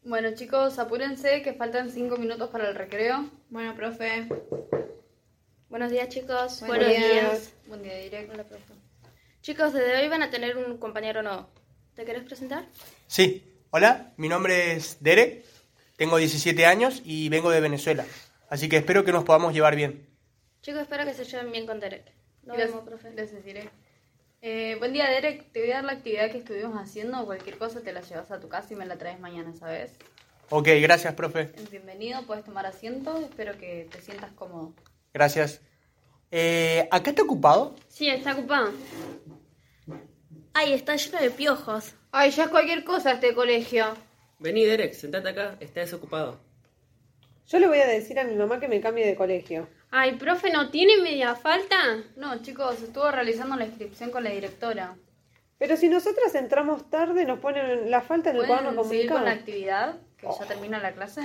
Bueno, chicos, apúrense que faltan 5 minutos para el recreo. Bueno, profe. Buenos días, chicos. Buenos días. Buen día, directo. Hola, profe. Chicos, desde hoy van a tener un compañero nuevo. ¿Te querés presentar? Sí, hola, mi nombre es Derek, tengo 17 años y vengo de Venezuela, así que espero que nos podamos llevar bien. Chicos, espero que se lleven bien con Derek. Nos Gracias, vemos, profe. Gracias, Direk. Buen día, Derek. Te voy a dar la actividad que estuvimos haciendo. Cualquier cosa te la llevas a tu casa y me la traes mañana, ¿sabes? Ok, gracias, profe. Bienvenido, puedes tomar asiento. Espero que te sientas cómodo. Gracias. ¿Acá está ocupado? Sí, está ocupado. Ay, está lleno de piojos. Ay, ya es cualquier cosa este colegio. Vení, Derek, sentate acá, está desocupado. Yo le voy a decir a mi mamá que me cambie de colegio. Ay, profe, ¿no tiene media falta? No, chicos, estuvo realizando la inscripción con la directora. Pero si nosotras entramos tarde, nos ponen la falta en el cuaderno ¿Pueden seguir con la comunicado. actividad? Que ya termina la clase.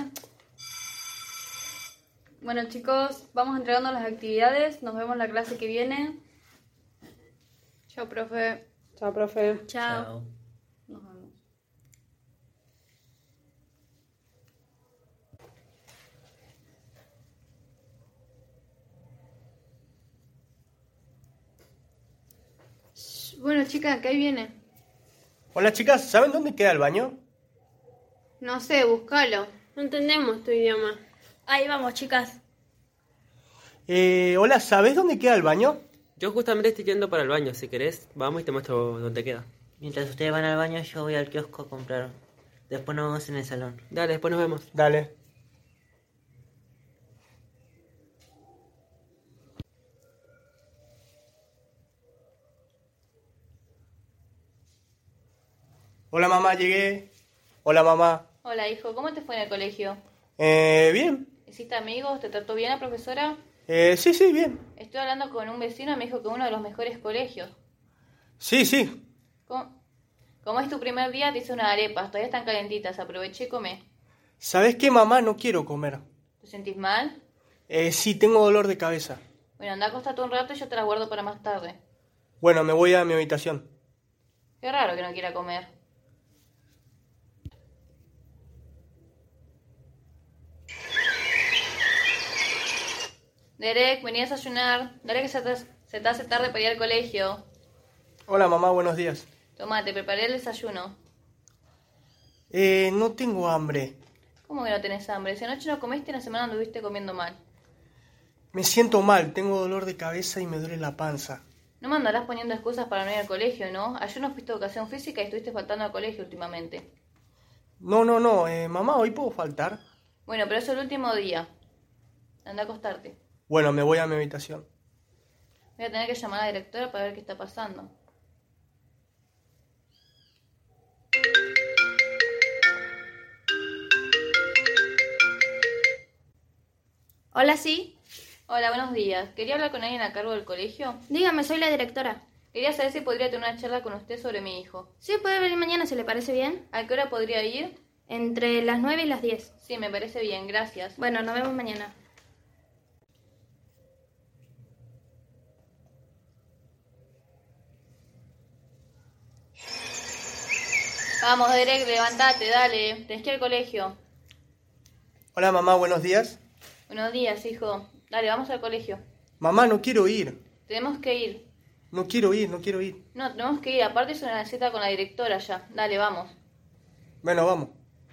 Bueno, chicos, vamos entregando las actividades. Nos vemos la clase que viene. Chao, profe. Chao, profe. Chao. Nos vemos. Bueno, chicas, ¿qué ahí viene? Hola, chicas, ¿saben dónde queda el baño? No sé, búscalo. No entendemos tu idioma. Ahí vamos, chicas. Hola, ¿sabes dónde queda el baño? Yo justamente estoy yendo para el baño, si querés, vamos y te muestro dónde queda. Mientras ustedes van al baño, yo voy al kiosco a comprar. Después nos vemos en el salón. Dale, después nos vemos. Dale. Hola, mamá, llegué. Hola, mamá. Hola, hijo, ¿cómo te fue en el colegio? Bien. ¿Hiciste amigos? ¿Te trató bien la profesora? Sí, bien. Estoy hablando con un vecino y me dijo que uno de los mejores colegios. Sí. Como es tu primer día, te hice unas arepas. Todavía están calentitas. Aproveché y comé. ¿Sabes qué, mamá? No quiero comer. ¿Te sentís mal? Sí, tengo dolor de cabeza. Bueno, anda, acostate un rato y yo te las guardo para más tarde. Bueno, me voy a mi habitación. Qué raro que no quiera comer. Derek, vení a desayunar. Dale que se te hace tarde para ir al colegio. Hola, mamá, buenos días. Toma, te preparé el desayuno. No tengo hambre. ¿Cómo que no tenés hambre? Si anoche no comiste y la semana anduviste comiendo mal. Me siento mal, tengo dolor de cabeza y me duele la panza. No me andarás poniendo excusas para no ir al colegio, ¿no? Ayer no fuiste a educación física y estuviste faltando al colegio últimamente. No, mamá, ¿hoy puedo faltar? Bueno, pero es el último día. Anda a acostarte. Bueno, me voy a mi habitación. Voy a tener que llamar a la directora para ver qué está pasando. Hola, sí. Hola, buenos días. Quería hablar con alguien a cargo del colegio. Dígame, soy la directora. Quería saber si podría tener una charla con usted sobre mi hijo. Sí, puede venir mañana, si le parece bien. ¿A qué hora podría ir? Entre las 9 y las 10. Sí, me parece bien, gracias. Bueno, nos vemos mañana. Vamos, Derek, levantate, dale. Tenés que ir al colegio. Hola, mamá, buenos días. Buenos días, hijo. Dale, vamos al colegio. Mamá, no quiero ir. Tenemos que ir. No quiero ir. No, tenemos que ir. Aparte es una cita con la directora ya. Dale, vamos. Bueno, vamos.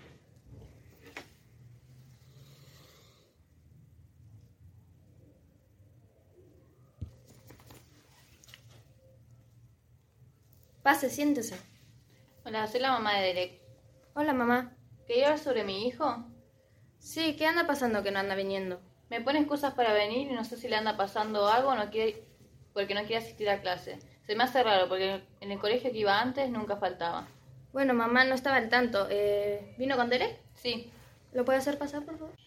Pase, siéntese. Hola, soy la mamá de Derek. Hola, mamá. ¿Quería hablar sobre mi hijo? Sí, ¿qué anda pasando que no anda viniendo? Me pone excusas para venir y no sé si le anda pasando algo o no quiere, porque no quiere asistir a clase. Se me hace raro porque en el colegio que iba antes nunca faltaba. Bueno, mamá no estaba al tanto. ¿Vino con Derek? Sí. ¿Lo puede hacer pasar, por favor?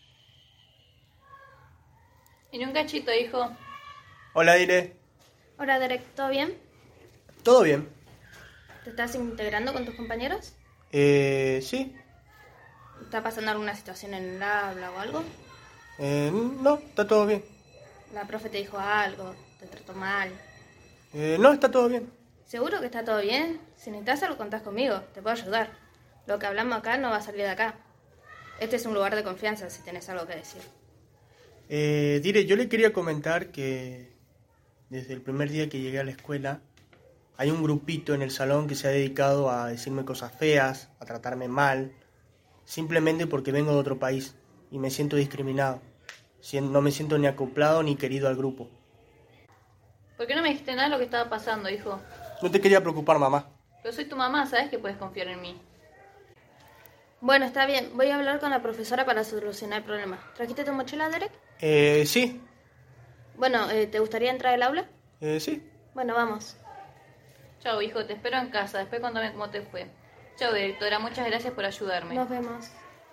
Y un cachito, hijo. Hola, Dire. Hola, Derek, ¿todo bien? ¿Todo bien? ¿Te estás integrando con tus compañeros? Sí. ¿Está pasando alguna situación en el aula o algo? No, está todo bien. ¿La profe te dijo algo? ¿Te trató mal? No, está todo bien. ¿Seguro que está todo bien? Si necesitas algo, contás conmigo. Te puedo ayudar. Lo que hablamos acá no va a salir de acá. Este es un lugar de confianza si tenés algo que decir. Dire, yo le quería comentar que desde el primer día que llegué a la escuela hay un grupito en el salón que se ha dedicado a decirme cosas feas, a tratarme mal, simplemente porque vengo de otro país y me siento discriminado. No me siento ni acoplado ni querido al grupo. ¿Por qué no me dijiste nada de lo que estaba pasando, hijo? No te quería preocupar, mamá. Pero soy tu mamá, sabes que puedes confiar en mí. Bueno, está bien. Voy a hablar con la profesora para solucionar el problema. ¿Trajiste tu mochila, Derek? Sí. Bueno, ¿te gustaría entrar al aula? Sí. Bueno, vamos. Chao, hijo, te espero en casa. Después contame cómo te fue. Chao, directora. Muchas gracias por ayudarme. Nos vemos.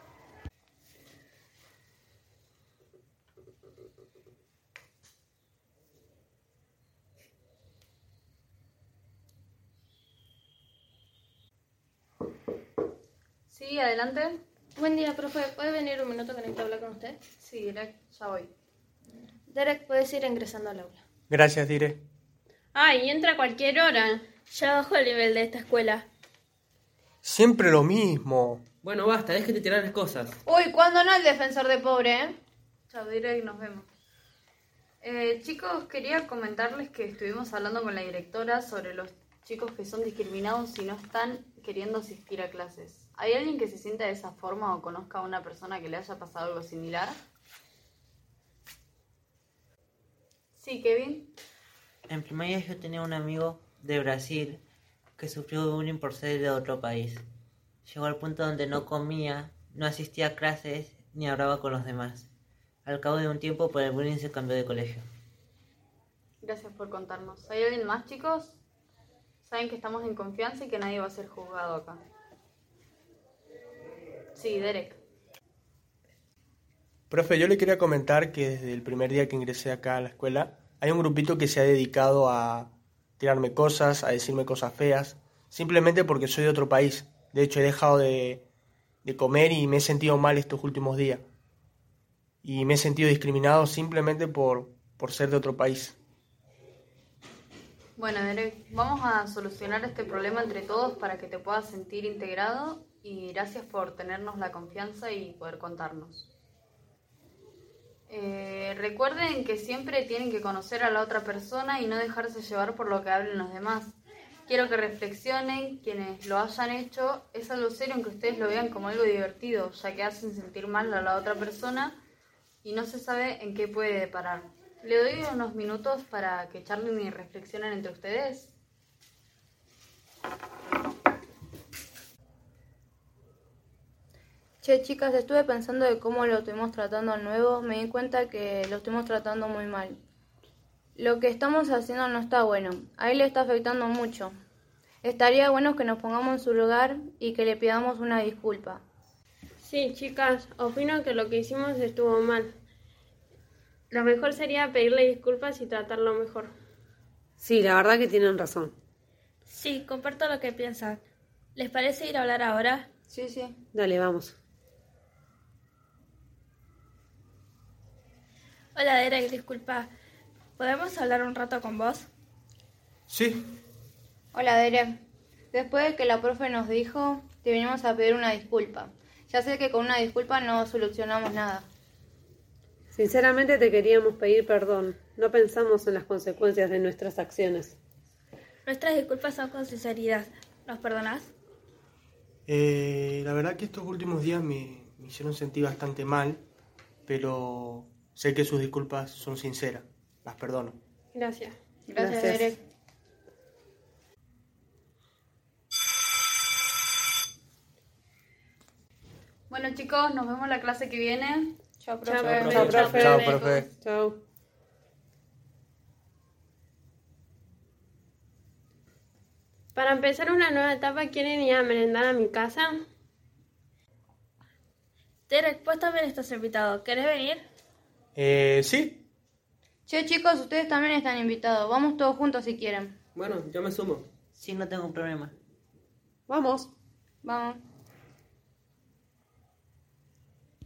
Sí, adelante. Buen día, profe. ¿Puede venir un minuto que necesito hablar con usted? Sí, Derek, ya voy. Derek, puedes ir ingresando al aula. Gracias, Dire. Ay, entra a cualquier hora. Ya bajó el nivel de esta escuela. Siempre lo mismo. Bueno, basta, déjate tirar las cosas. Uy, ¿cuándo no el defensor de pobre, eh? Chao, Derek, nos vemos. Chicos, quería comentarles que estuvimos hablando con la directora sobre los chicos que son discriminados y no están queriendo asistir a clases. ¿Hay alguien que se sienta de esa forma o conozca a una persona que le haya pasado algo similar? Sí, Kevin. En primaria yo tenía un amigo de Brasil que sufrió bullying por ser de otro país. Llegó al punto donde no comía, no asistía a clases ni hablaba con los demás. Al cabo de un tiempo por el bullying se cambió de colegio. Gracias por contarnos. ¿Hay alguien más, chicos? Saben que estamos en confianza y que nadie va a ser juzgado acá. Sí, Derek. Profe, yo le quería comentar que desde el primer día que ingresé acá a la escuela hay un grupito que se ha dedicado a tirarme cosas, a decirme cosas feas, simplemente porque soy de otro país. De hecho, he dejado de comer y me he sentido mal estos últimos días. Y me he sentido discriminado simplemente por ser de otro país. Bueno, Derek, vamos a solucionar este problema entre todos para que te puedas sentir integrado y gracias por tenernos la confianza y poder contarnos. Recuerden que siempre tienen que conocer a la otra persona y no dejarse llevar por lo que hablen los demás. Quiero que reflexionen, quienes lo hayan hecho, es algo serio aunque ustedes lo vean como algo divertido, ya que hacen sentir mal a la otra persona y no se sabe en qué puede deparar. Le doy unos minutos para que charlen y reflexionen entre ustedes. Che, chicas, estuve pensando de cómo lo estuvimos tratando al nuevo, me di cuenta que lo estuvimos tratando muy mal. Lo que estamos haciendo no está bueno, a él le está afectando mucho. Estaría bueno que nos pongamos en su lugar y que le pidamos una disculpa. Sí, chicas, opino que lo que hicimos estuvo mal. Lo mejor sería pedirle disculpas y tratarlo mejor. Sí, la verdad que tienen razón. Sí, comparto lo que piensan. ¿Les parece ir a hablar ahora? Sí, sí. Dale, vamos. Hola, Derek, disculpa. ¿Podemos hablar un rato con vos? Sí. Hola, Derek. Después de que la profe nos dijo, te vinimos a pedir una disculpa. Ya sé que con una disculpa no solucionamos nada. Sinceramente te queríamos pedir perdón. No pensamos en las consecuencias de nuestras acciones. Nuestras disculpas son con sinceridad. ¿Nos perdonás? La verdad que estos últimos días me hicieron sentir bastante mal, pero sé que sus disculpas son sinceras. Las perdono. Gracias. Gracias, Gracias. Derek. Bueno, chicos, nos vemos la clase que viene. Chao, profe. Chao, profe. Chao, profe. Chao. Para empezar una nueva etapa, ¿quieren ir a merendar a mi casa? Derek, vos también estás invitado. ¿Querés venir? Sí. Che, chicos, ustedes también están invitados. Vamos todos juntos si quieren. Bueno, yo me sumo. Sí, no tengo problema. Vamos. Vamos.